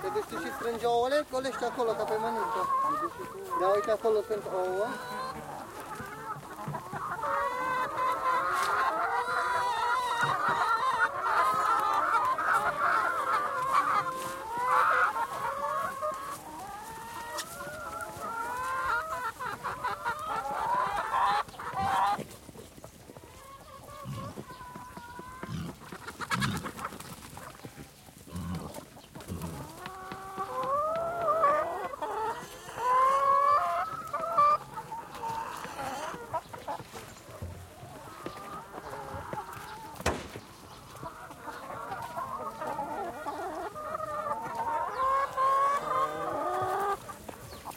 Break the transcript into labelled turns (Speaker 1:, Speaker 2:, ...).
Speaker 1: duci tu și strângi ouăle, golești acolo ca pe mănâncă. Da, uite acolo sunt ouă.